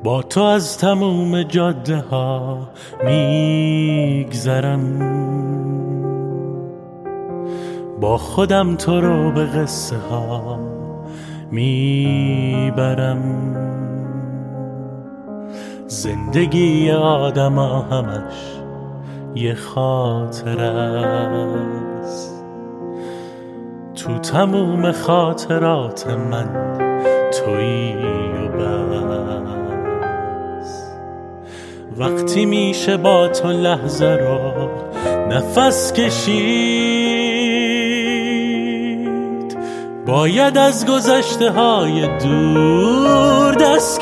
با تو از تموم جاده ها میگذرم، با خودم تو رو به قصه ها میبرم. زندگی آدم ها همش یه خاطر است، تو تموم خاطرات من تویی و بس. وقتی میشه با تو لحظه رو نفس کشید، باید از گذشته های دور دست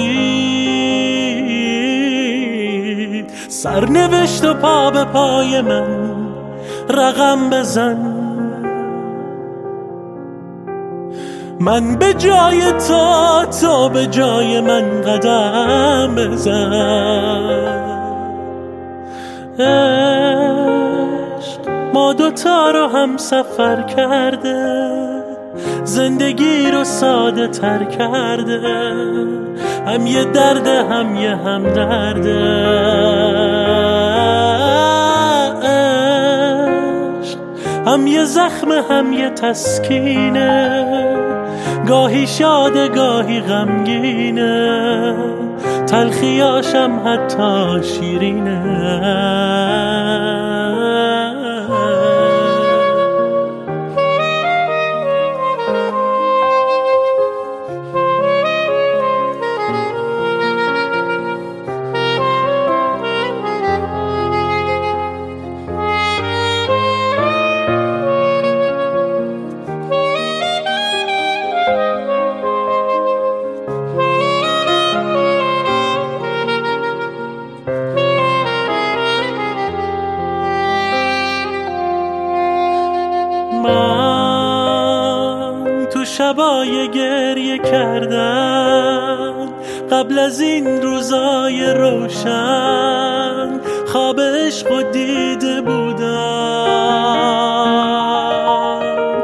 کشید. سرنوشت و پا به پای من رقم بزن، من به جای تو به جای من قدم بزن. عشق ما دوتا رو هم سفر کرده، زندگی رو ساده تر کرده، هم یه درده هم یه همدرده. عشق هم یه زخم هم یه تسکینه، گاهی شاده گاهی غمگینه، تلخیاشم حتی شیرینه. من تو شبای گریه کردن، قبل از این روزای روشن خواب عشق و دیده بودم.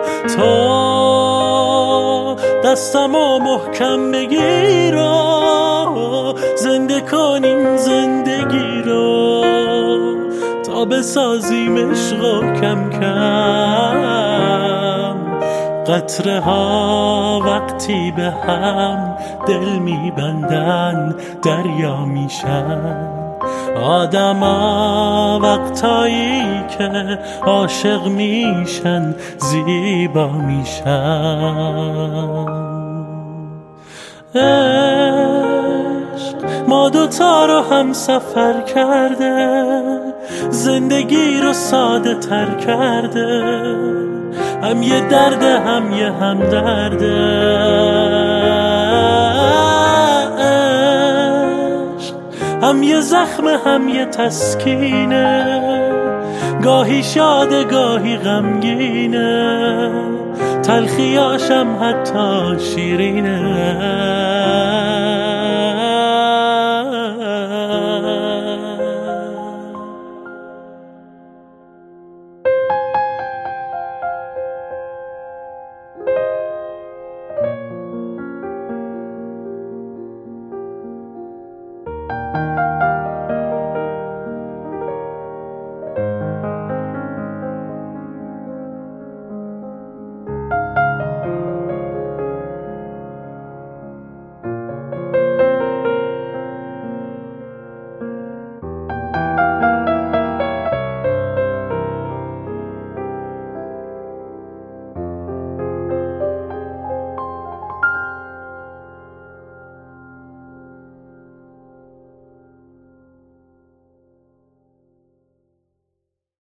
تو دستمو محکم بگیر و زنده کن این زندگی رو، تا بسازیم عشق و کم کم قطره ها وقتی به هم دل میبندن دریا میشن. آدما وقتایی که عاشق میشن زیبا میشن. عشق ما دوتا رو هم سفر کرده، زندگی رو ساده تر کرده، هم یه درده هم یه همدرده. عشق هم یه زخم هم یه تسکینه، گاهی شاده گاهی غمگینه، تلخیاشم حتی شیرینه.